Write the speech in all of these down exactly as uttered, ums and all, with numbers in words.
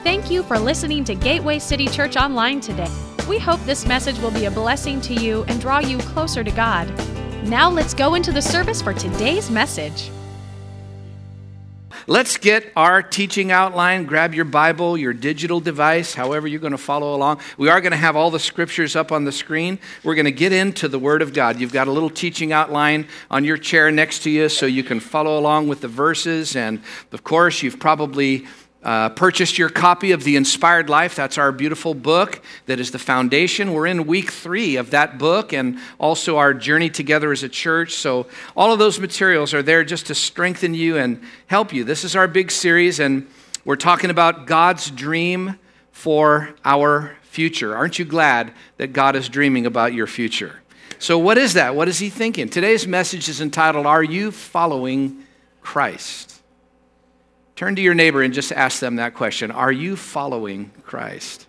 Thank you for listening to Gateway City Church Online today. We hope this message will be a blessing to you and draw you closer to God. Now let's go into the service for today's message. Let's get our teaching outline. Grab your Bible, your digital device, however you're going to follow along. We are going to have all the scriptures up on the screen. We're going to get into the Word of God. You've got a little teaching outline on your chair next to you so you can follow along with the verses. And of course, you've probably Uh, purchased your copy of The Inspired Life. That's our beautiful book that is the foundation. We're in week three of that book and also our journey together as a church. So all of those materials are there just to strengthen you and help you. This is our big series, and we're talking about God's dream for our future. Aren't you glad that God is dreaming about your future? So what is that? What is he thinking? Today's message is entitled, Are You Following Christ? Turn to your neighbor and just ask them that question. Are you following Christ?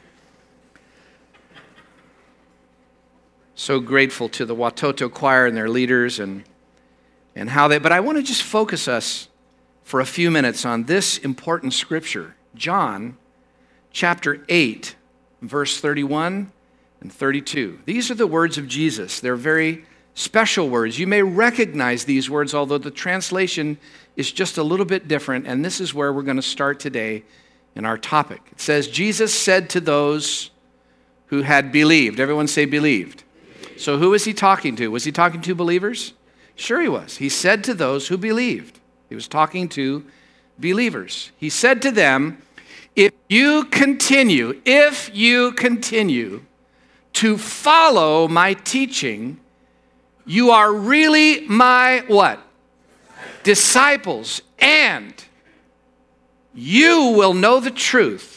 So grateful to the Watoto Choir and their leaders and, and how they, but I want to just focus us for a few minutes on this important scripture. John chapter eight, verse thirty-one and thirty-two. These are the words of Jesus. They're very special words. You may recognize these words, although the translation is just a little bit different, and this is where we're going to start today in our topic. It says, Jesus said to those who had believed. Everyone say believed. So who was he talking to? Was he talking to believers? Sure he was. He said to those who believed. He was talking to believers. He said to them, if you continue, if you continue to follow my teaching, you are really my what? Disciples, and you will know the truth.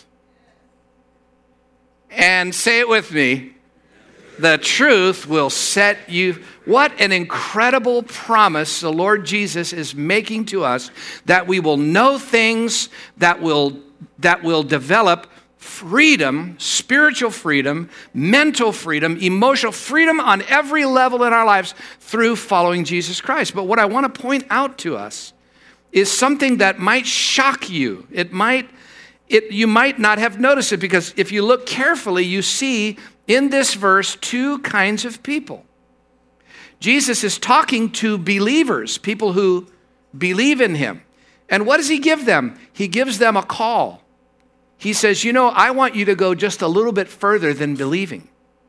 And say it with me, the truth will set you. What an incredible promise the Lord Jesus is making to us, that we will know things that will that will develop freedom, spiritual freedom, mental freedom, emotional freedom on every level in our lives through following Jesus Christ. But what I want to point out to us is something that might shock you. It might, it, you might not have noticed it, because if you look carefully, you see in this verse two kinds of people. Jesus is talking to believers, people who believe in him. And what does he give them? He gives them a call. He says, you know, I want you to go just a little bit further than believing.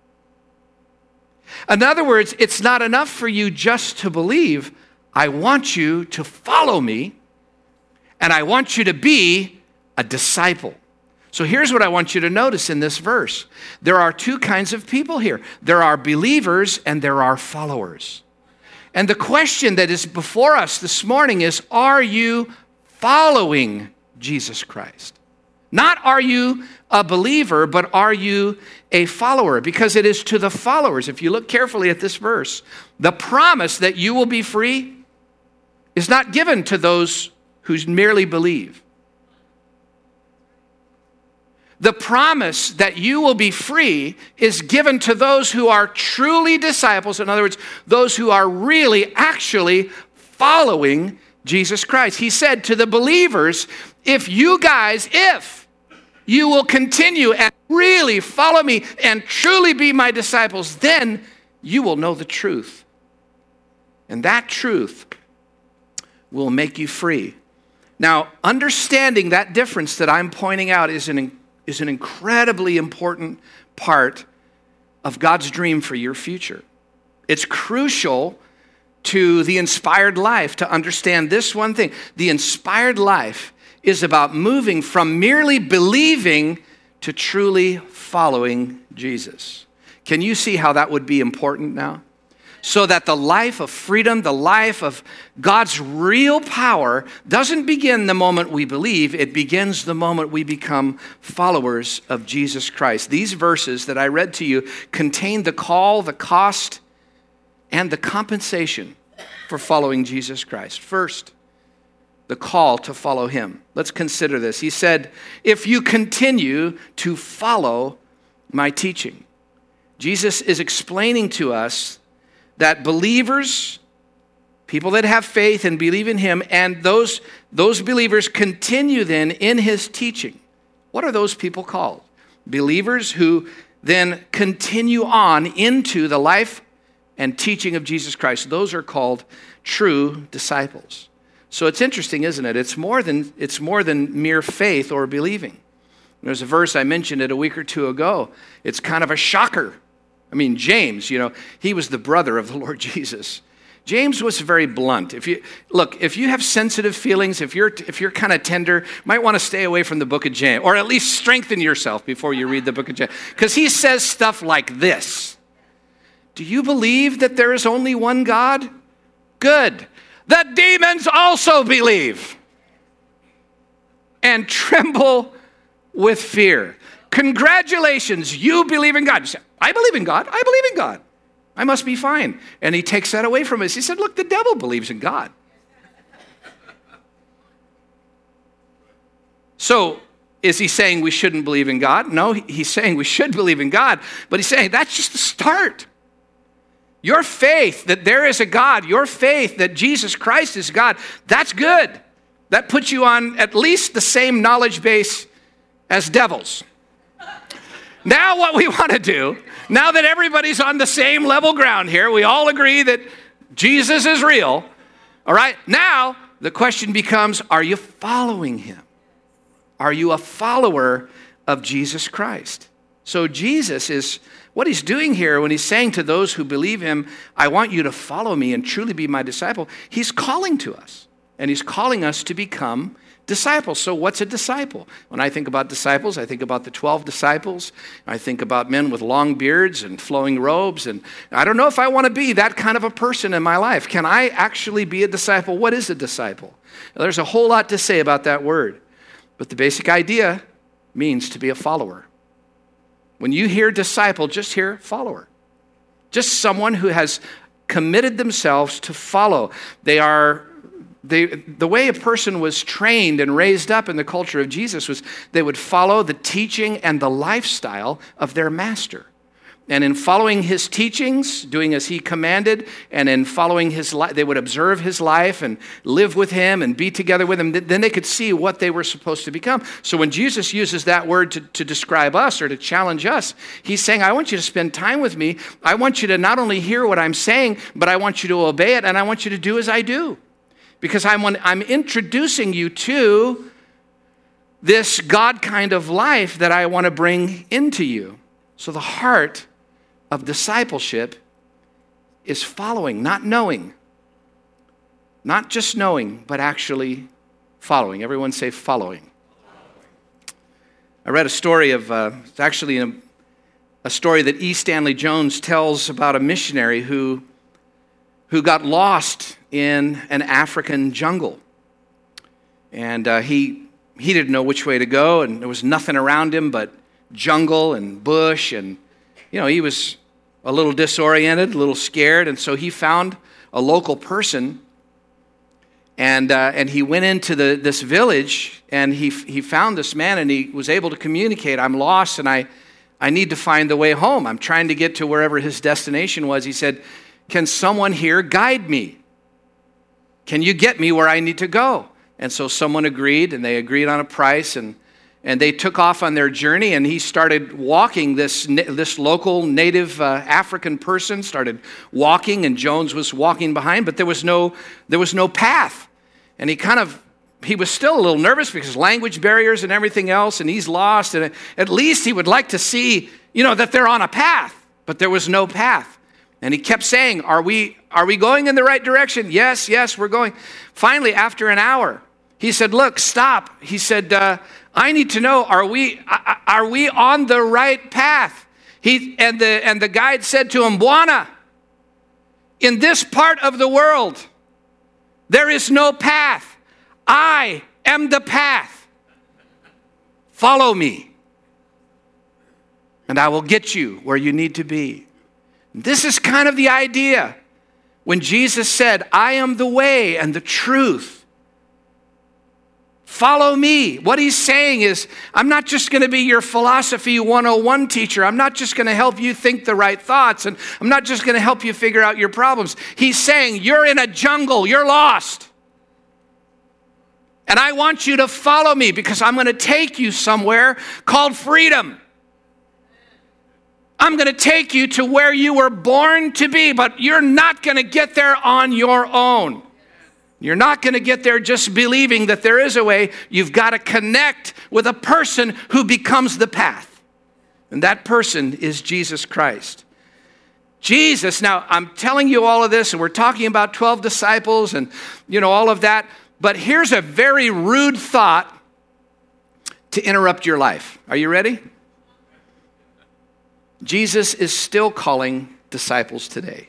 In other words, it's not enough for you just to believe. I want you to follow me, and I want you to be a disciple. So here's what I want you to notice in this verse. There are two kinds of people here. There are believers and there are followers. And the question that is before us this morning is, are you following Jesus Christ? Not are you a believer, but are you a follower? Because it is to the followers. If you look carefully at this verse, the promise that you will be free is not given to those who merely believe. The promise that you will be free is given to those who are truly disciples. In other words, those who are really actually following Jesus Christ. He said to the believers, if you guys, if you will continue and really follow me and truly be my disciples, then you will know the truth. And that truth will make you free. Now, understanding that difference that I'm pointing out is an, is an incredibly important part of God's dream for your future. It's crucial to the inspired life to understand this one thing. The inspired life is about moving from merely believing to truly following Jesus. Can you see how that would be important now? So that the life of freedom, the life of God's real power doesn't begin the moment we believe. It begins the moment we become followers of Jesus Christ. These verses that I read to you contain the call, the cost, and the compensation for following Jesus Christ. First, the call to follow him. Let's consider this. He said, if you continue to follow my teaching. Jesus is explaining to us that believers, people that have faith and believe in him, and those, those believers continue then in his teaching. What are those people called? Believers who then continue on into the life and teaching of Jesus Christ. Those are called true disciples. So it's interesting, isn't it? It's more than, it's more than mere faith or believing. There's a verse I mentioned it a week or two ago. It's kind of a shocker. I mean, James, you know, he was the brother of the Lord Jesus. James was very blunt. If you look, if you have sensitive feelings, if you're if you're kind of tender, you might want to stay away from the book of James, or at least strengthen yourself before you read the book of James, because he says stuff like this. Do you believe that there is only one God? Good. The demons also believe and tremble with fear. Congratulations, you believe in God. You say, I believe in God. I believe in God. I must be fine. And he takes that away from us. He said, look, the devil believes in God. So is he saying we shouldn't believe in God? No, he's saying we should believe in God, but he's saying that's just the start. Your faith that there is a God, your faith that Jesus Christ is God, that's good. That puts you on at least the same knowledge base as devils. Now what we want to do, now that everybody's on the same level ground here, we all agree that Jesus is real, all right? Now the question becomes, are you following him? Are you a follower of Jesus Christ? So Jesus is, what he's doing here when he's saying to those who believe him, I want you to follow me and truly be my disciple, he's calling to us, and he's calling us to become disciples. So what's a disciple? When I think about disciples, I think about the twelve disciples. I think about men with long beards and flowing robes. And I don't know if I want to be that kind of a person in my life. Can I actually be a disciple? What is a disciple? Now, there's a whole lot to say about that word. But the basic idea means to be a follower. When you hear disciple, just hear follower. Just someone who has committed themselves to follow. They are They, the way a person was trained and raised up in the culture of Jesus was they would follow the teaching and the lifestyle of their master. And in following his teachings, doing as he commanded, and in following his life, they would observe his life and live with him and be together with him. Then they could see what they were supposed to become. So when Jesus uses that word to, to describe us or to challenge us, he's saying, I want you to spend time with me. I want you to not only hear what I'm saying, but I want you to obey it, and I want you to do as I do. Because I'm, I'm introducing you to this God kind of life that I want to bring into you. So the heart of discipleship is following, not knowing. Not just knowing, but actually following. Everyone say following. I read a story of, uh, it's actually a, a story that E. Stanley Jones tells about a missionary who who got lost in an African jungle. And uh, he he didn't know which way to go, and there was nothing around him but jungle and bush, and you know, he was a little disoriented, a little scared, and so he found a local person, and uh, and he went into the this village, and he he found this man, and he was able to communicate, I'm lost, and I, I need to find the way home. I'm trying to get to wherever his destination was. He said, can someone here guide me? Can you get me where I need to go? And so someone agreed, and they agreed on a price, and, and they took off on their journey, and he started walking. This, this local native uh, African person started walking, and Jones was walking behind, but there was no, there was no path. And he kind of, he was still a little nervous because language barriers and everything else, and he's lost, and at least he would like to see, you know, that they're on a path, but there was no path. And he kept saying, are we are we going in the right direction? Yes, yes, we're going. Finally, after an hour, he said, look, stop. He said, uh, I need to know, are we are we on the right path? He and the and the guide said to him, Bwana, in this part of the world, there is no path. I am the path. Follow me, and I will get you where you need to be. This is kind of the idea when Jesus said, I am the way and the truth. Follow me. What he's saying is, I'm not just going to be your philosophy one oh one teacher. I'm not just going to help you think the right thoughts, and I'm not just going to help you figure out your problems. He's saying, you're in a jungle. You're lost. And I want you to follow me because I'm going to take you somewhere called freedom. I'm going to take you to where you were born to be, but you're not going to get there on your own. You're not going to get there just believing that there is a way. You've got to connect with a person who becomes the path. And that person is Jesus Christ. Jesus, now I'm telling you all of this, and we're talking about twelve disciples and, you know, all of that. But here's a very rude thought to interrupt your life. Are you ready? Jesus is still calling disciples today.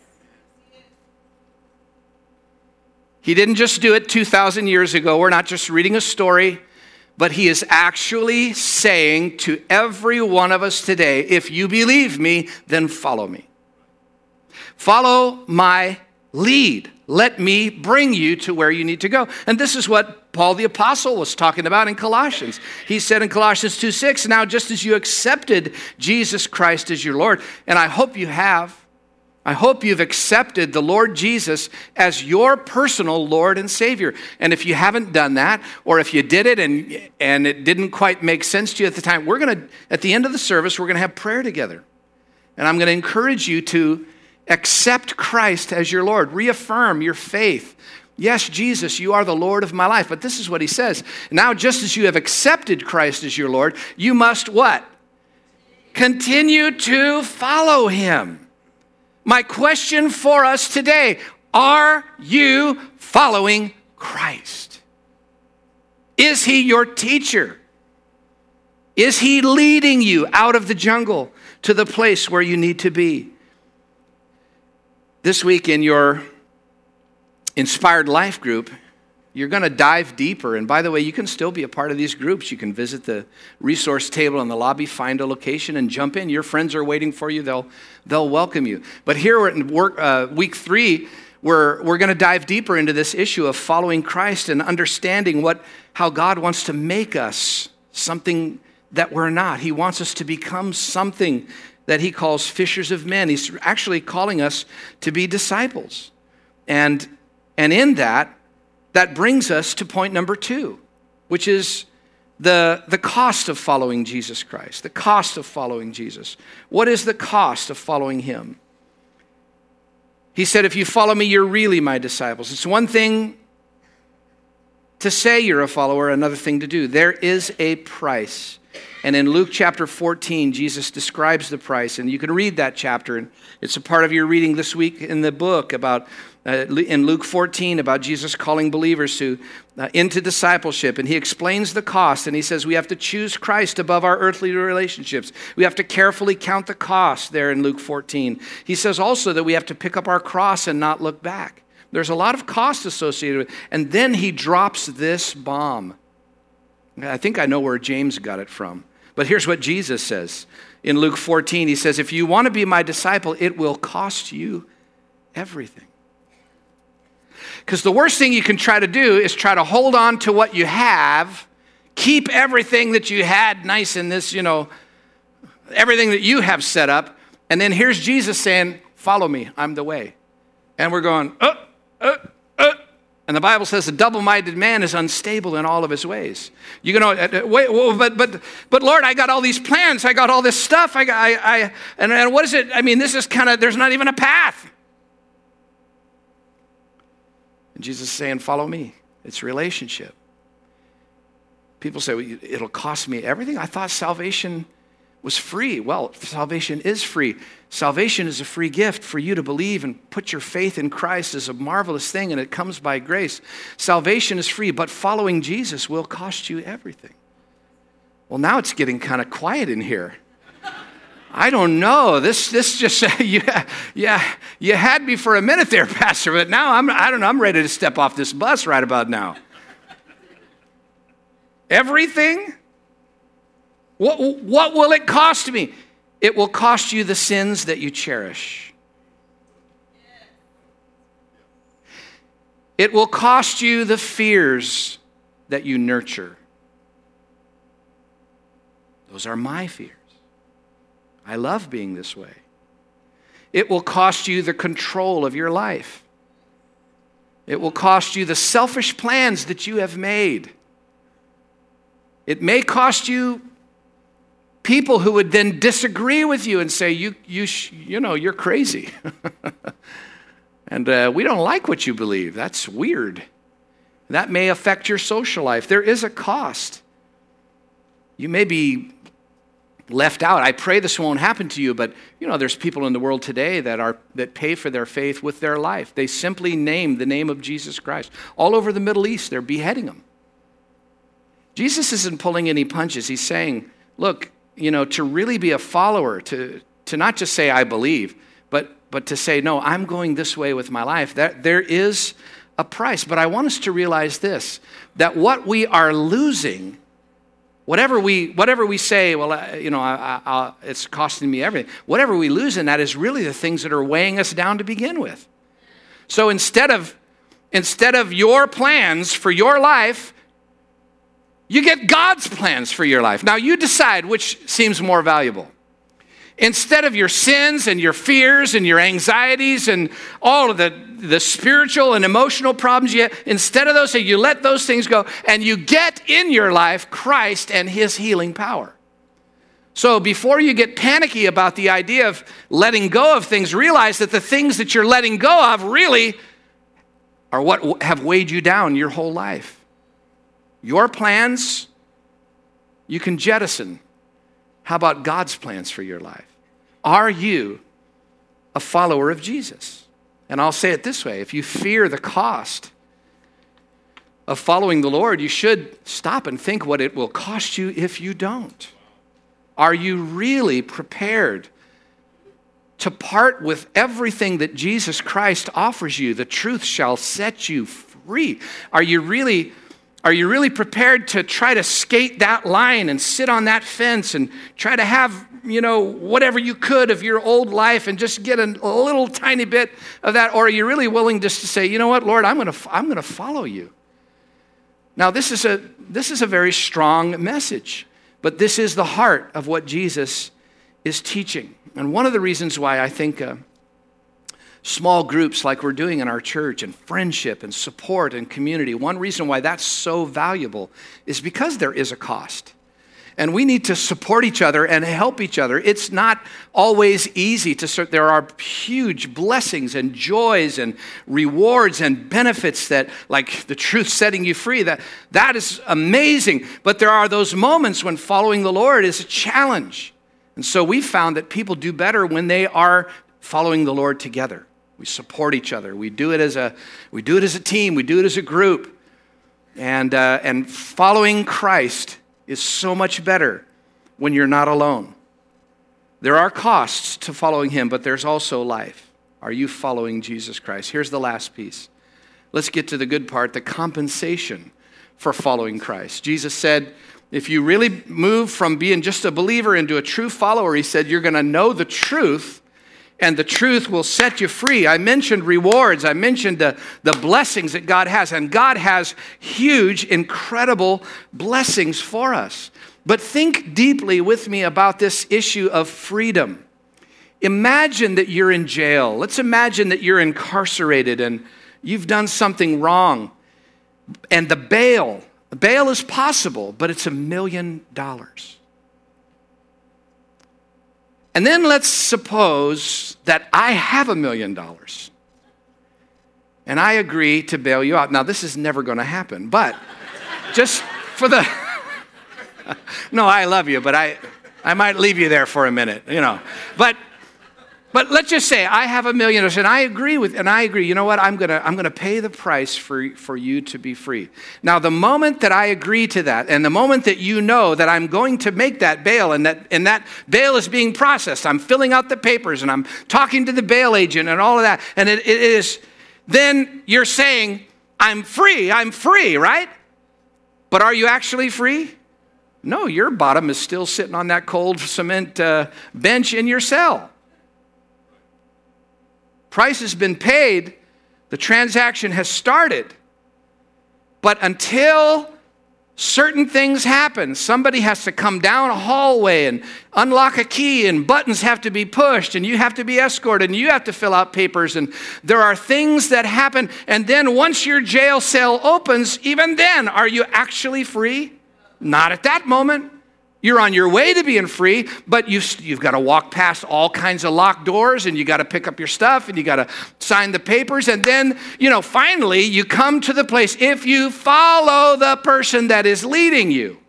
He didn't just do it two thousand years ago. We're not just reading a story, but he is actually saying to every one of us today, if you believe me, then follow me. Follow my lead. Let me bring you to where you need to go. And this is what Paul the Apostle was talking about in Colossians. He said in Colossians two six, now just as you accepted Jesus Christ as your Lord, and I hope you have, I hope you've accepted the Lord Jesus as your personal Lord and Savior. And if you haven't done that, or if you did it and, and it didn't quite make sense to you at the time, we're going to, at the end of the service, we're going to have prayer together. And I'm going to encourage you to accept Christ as your Lord. Reaffirm your faith. Yes, Jesus, you are the Lord of my life. But this is what he says. Now, just as you have accepted Christ as your Lord, you must what? Continue to follow him. My question for us today, are you following Christ? Is he your teacher? Is he leading you out of the jungle to the place where you need to be? This week in your Inspired Life group, you're going to dive deeper. And by the way, you can still be a part of these groups. You can visit the resource table in the lobby, find a location, and jump in. Your friends are waiting for you. They'll they'll welcome you. But here we're in work, uh, week three, we're, we're going to dive deeper into this issue of following Christ and understanding what how God wants to make us something that we're not. He wants us to become something that he calls fishers of men. He's actually calling us to be disciples. And, and in that, that brings us to point number two, which is the, the cost of following Jesus Christ, the cost of following Jesus. What is the cost of following him? He said, if you follow me, you're really my disciples. It's one thing to say you're a follower, another thing to do. There is a price. And in Luke chapter fourteen, Jesus describes the price. And you can read that chapter. And it's a part of your reading this week in the book about, uh, in Luke fourteen, about Jesus calling believers to, uh, into discipleship. And he explains the cost. And he says we have to choose Christ above our earthly relationships. We have to carefully count the cost there in Luke fourteen. He says also that we have to pick up our cross and not look back. There's a lot of cost associated with it. And then he drops this bomb. I think I know where James got it from. But here's what Jesus says. In Luke fourteen, he says, if you want to be my disciple, it will cost you everything. Because the worst thing you can try to do is try to hold on to what you have, keep everything that you had nice in this, you know, everything that you have set up. And then here's Jesus saying, follow me, I'm the way. And we're going, uh, uh, uh. And the Bible says a double-minded man is unstable in all of his ways. You know, wait, but but but Lord, I got all these plans. I got all this stuff. I got, I, I and, and what is it? I mean, this is kind of, there's not even a path. And Jesus is saying, follow me. It's relationship. People say, well, it'll cost me everything. I thought salvation was free. Well, salvation is free. Salvation is a free gift for you to believe and put your faith in Christ is a marvelous thing, and it comes by grace. Salvation is free, but following Jesus will cost you everything. Well, now it's getting kind of quiet in here. I don't know. This this just, yeah, yeah, you had me for a minute there, Pastor, but now I'm, I don't know, I'm ready to step off this bus right about now. Everything? What, what will it cost me? It will cost you the sins that you cherish. It will cost you the fears that you nurture. Those are my fears. I love being this way. It will cost you the control of your life. It will cost you the selfish plans that you have made. It may cost you people who would then disagree with you and say, you, you, sh- you know, you're crazy. and uh, we don't like what you believe. That's weird. That may affect your social life. There is a cost. You may be left out. I pray this won't happen to you, but you know, there's people in the world today that are that pay for their faith with their life. They simply name the name of Jesus Christ. All over the Middle East, they're beheading them. Jesus isn't pulling any punches. He's saying, look, you know, to really be a follower, to, to not just say I believe, but but to say, no, I'm going this way with my life, that there is a price. But I want us to realize this, that what we are losing, Whatever we, whatever we say, well, uh, you know, I, I, I, it's costing me everything. Whatever we lose in that is really the things that are weighing us down to begin with. So instead of, instead of your plans for your life, you get God's plans for your life. Now you decide which seems more valuable. Instead of your sins and your fears and your anxieties and all of the, the spiritual and emotional problems you have, instead of those, you let those things go and you get in your life Christ and his healing power. So before you get panicky about the idea of letting go of things, realize that the things that you're letting go of really are what have weighed you down your whole life. Your plans, you can jettison. How about God's plans for your life? Are you a follower of Jesus? And I'll say it this way, if you fear the cost of following the Lord, you should stop and think what it will cost you if you don't. Are you really prepared to part with everything that Jesus Christ offers you? The truth shall set you free. Are you really Are you really prepared to try to skate that line and sit on that fence and try to have, you know, whatever you could of your old life and just get a, a little tiny bit of that? Or are you really willing just to say, you know what, Lord, I'm going to I'm going to follow you? Now, this is a this is a very strong message, but this is the heart of what Jesus is teaching. And one of the reasons why I think uh, small groups like we're doing in our church and friendship and support and community, one reason why that's so valuable is because there is a cost. And we need to support each other and help each other. It's not always easy to serve. There are huge blessings and joys and rewards and benefits that, like the truth setting you free, that, that is amazing. But there are those moments when following the Lord is a challenge. And so we found that people do better when they are following the Lord together. We support each other. We do it as a we do it as a team. We do it as a group. And uh, and following Christ is so much better when you're not alone. There are costs to following him, but there's also life. Are you following Jesus Christ? Here's the last piece. Let's get to the good part, the compensation for following Christ. Jesus said, if you really move from being just a believer into a true follower, he said, you're going to know the truth, and the truth will set you free. I mentioned rewards. I mentioned the, the blessings that God has. And God has huge, incredible blessings for us. But think deeply with me about this issue of freedom. Imagine that you're in jail. Let's imagine that you're incarcerated and you've done something wrong. And the bail, the bail is possible, but it's a million dollars. And then let's suppose that I have a million dollars and I agree to bail you out. Now, this is never going to happen, but just for the... no, I love you, but I, I might leave you there for a minute, you know. But but let's just say I have a million dollars and I agree with, and I agree, you know what, I'm going to I'm going to pay the price for, for you to be free. Now, the moment that I agree to that, and the moment that you know that I'm going to make that bail, and that and that bail is being processed, I'm filling out the papers and I'm talking to the bail agent and all of that, and it, it is, then you're saying, I'm free, I'm free, right? But are you actually free? No, your bottom is still sitting on that cold cement uh, bench in your cell. Price has been paid. The transaction has started. But until certain things happen. Somebody has to come down a hallway and unlock a key, and buttons have to be pushed, and you have to be escorted, and you have to fill out papers, and there are things that happen. And then once your jail cell opens, even then, are you actually free? Not at that moment. You're on your way to being free, but you've, you've got to walk past all kinds of locked doors, and you got to pick up your stuff, and you got to sign the papers, and then, you know, finally you come to the place. If you follow the person that is leading you,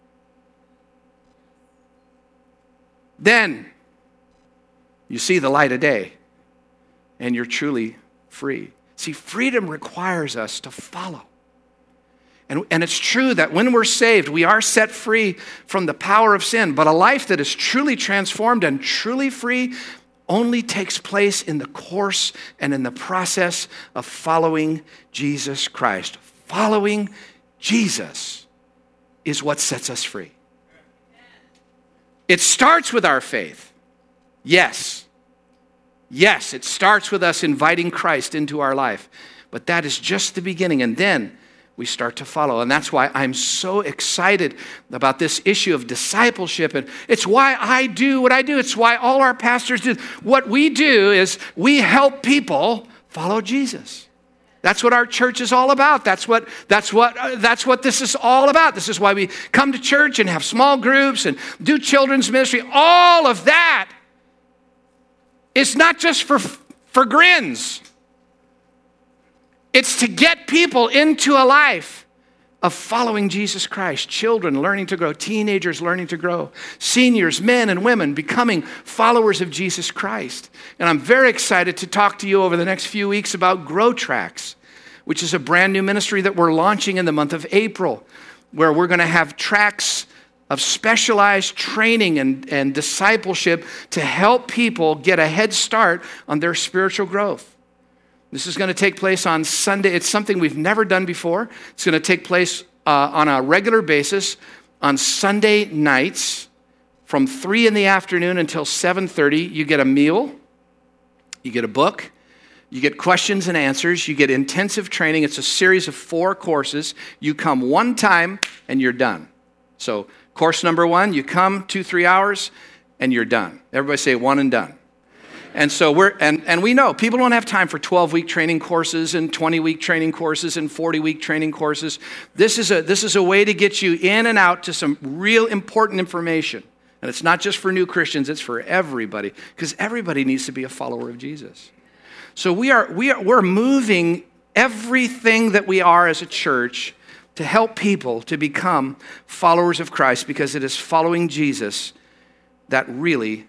then you see the light of day, and you're truly free. See, freedom requires us to follow. And, and it's true that when we're saved, we are set free from the power of sin. But a life that is truly transformed and truly free only takes place in the course and in the process of following Jesus Christ. Following Jesus is what sets us free. It starts with our faith. Yes. Yes, it starts with us inviting Christ into our life. But that is just the beginning. And then we start to follow. And that's why I'm so excited about this issue of discipleship. And it's why I do what I do. It's why all our pastors do. What we do is we help people follow Jesus. That's what our church is all about. That's what, that's what, uh, that's what this is all about. This is why we come to church and have small groups and do children's ministry. All of that is not just for, for grins. It's to get people into a life of following Jesus Christ. Children learning to grow, teenagers learning to grow, seniors, men and women becoming followers of Jesus Christ. And I'm very excited to talk to you over the next few weeks about Grow Tracks, which is a brand new ministry that we're launching in the month of April, where we're going to have tracks of specialized training and, and discipleship to help people get a head start on their spiritual growth. This is going to take place on Sunday. It's something we've never done before. It's going to take place uh, on a regular basis on Sunday nights from three in the afternoon until seven thirty. You get a meal, you get a book, you get questions and answers, you get intensive training. It's a series of four courses. You come one time and you're done. So course number one, you come two, three hours and you're done. Everybody say one and done. And so we're, and, and we know people don't have time for twelve-week training courses and twenty-week training courses and forty-week training courses. This is a, this is a way to get you in and out to some real important information. And it's not just for new Christians, it's for everybody, because everybody needs to be a follower of Jesus. So we are, we are, we're moving everything that we are as a church to help people to become followers of Christ, because it is following Jesus that really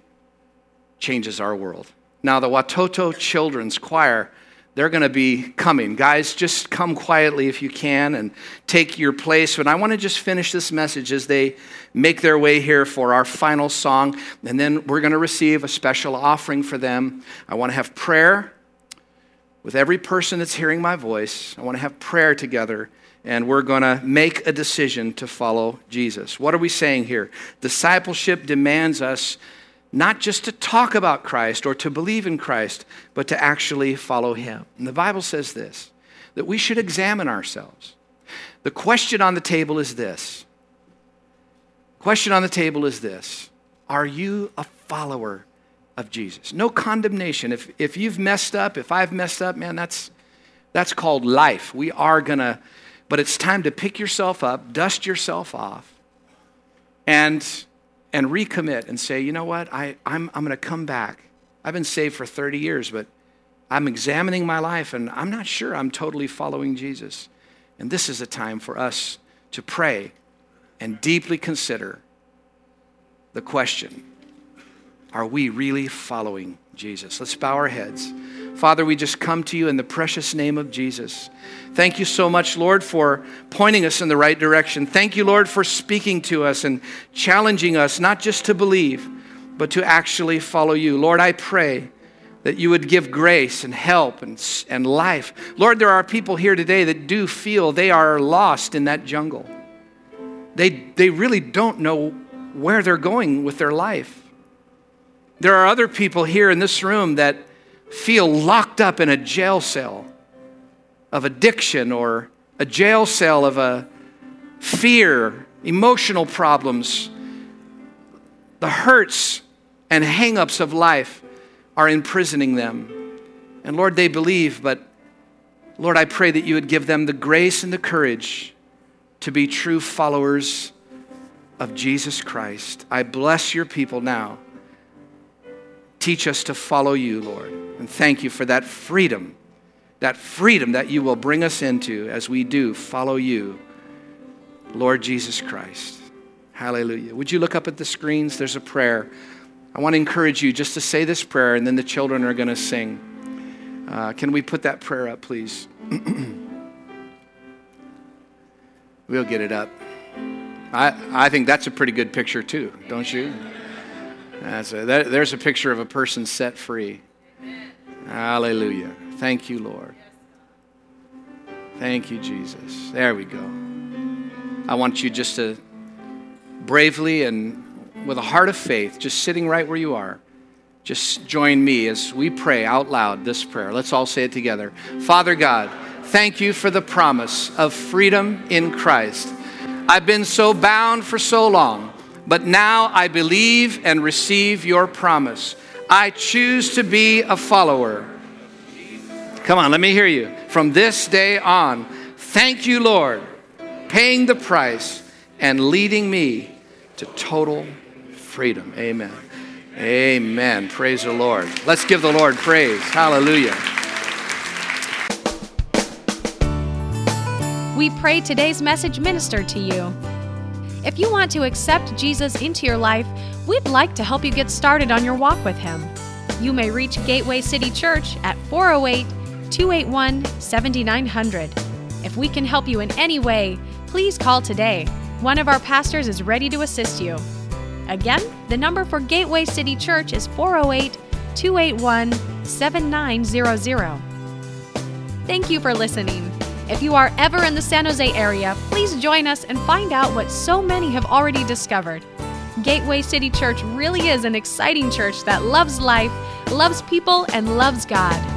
changes our world. Now, the Watoto Children's Choir, they're going to be coming. Guys, just come quietly if you can and take your place. But I want to just finish this message as they make their way here for our final song. And then we're going to receive a special offering for them. I want to have prayer with every person that's hearing my voice. I want to have prayer together. And we're going to make a decision to follow Jesus. What are we saying here? Discipleship demands us not just to talk about Christ or to believe in Christ, but to actually follow him. And the Bible says this, that we should examine ourselves. The question on the table is this. The question on the table is this. Are you a follower of Jesus? No condemnation. If, if you've messed up, if I've messed up, man, that's, that's called life. We are going to, but it's time to pick yourself up, dust yourself off, and and recommit and say, you know what, I, I'm, I'm going to come back. I've been saved for thirty years, but I'm examining my life, and I'm not sure I'm totally following Jesus. And this is a time for us to pray and deeply consider the question, are we really following Jesus? Let's bow our heads. Father, we just come to you in the precious name of Jesus. Thank you so much, Lord, for pointing us in the right direction. Thank you, Lord, for speaking to us and challenging us not just to believe, but to actually follow you. Lord, I pray that you would give grace and help and, and life. Lord, there are people here today that do feel they are lost in that jungle. They, they really don't know where they're going with their life. There are other people here in this room that feel locked up in a jail cell of addiction, or a jail cell of a fear, emotional problems, the hurts and hang-ups of life are imprisoning them. And Lord, they believe, but Lord, I pray that you would give them the grace and the courage to be true followers of Jesus Christ. I bless your people now. Teach us to follow you, Lord. And thank you for that freedom, that freedom that you will bring us into as we do follow you, Lord Jesus Christ. Hallelujah. Would you look up at the screens? There's a prayer. I want to encourage you just to say this prayer, and then the children are going to sing. Uh, can we put that prayer up, please? We'll get it up. I, I think that's a pretty good picture too, don't you? That's a, that, there's a picture of a person set free. Hallelujah. Thank you, Lord. Thank you, Jesus. There we go. I want you just to bravely and with a heart of faith, just sitting right where you are, just join me as we pray out loud this prayer. Let's all say it together. Father God, thank you for the promise of freedom in Christ. I've been so bound for so long, but now I believe and receive your promise. I choose to be a follower. Come on, let me hear you. From this day on, thank you, Lord, paying the price and leading me to total freedom. Amen. Amen. Praise the Lord. Let's give the Lord praise. Hallelujah. We pray today's message ministered to you. If you want to accept Jesus into your life, we'd like to help you get started on your walk with Him. You may reach Gateway City Church at four oh eight, two eight one, seven nine zero zero. If we can help you in any way, please call today. One of our pastors is ready to assist you. Again, the number for Gateway City Church is four oh eight, two eight one, seven nine zero zero. Thank you for listening. If you are ever in the San Jose area, please join us and find out what so many have already discovered. Gateway City Church really is an exciting church that loves life, loves people, and loves God.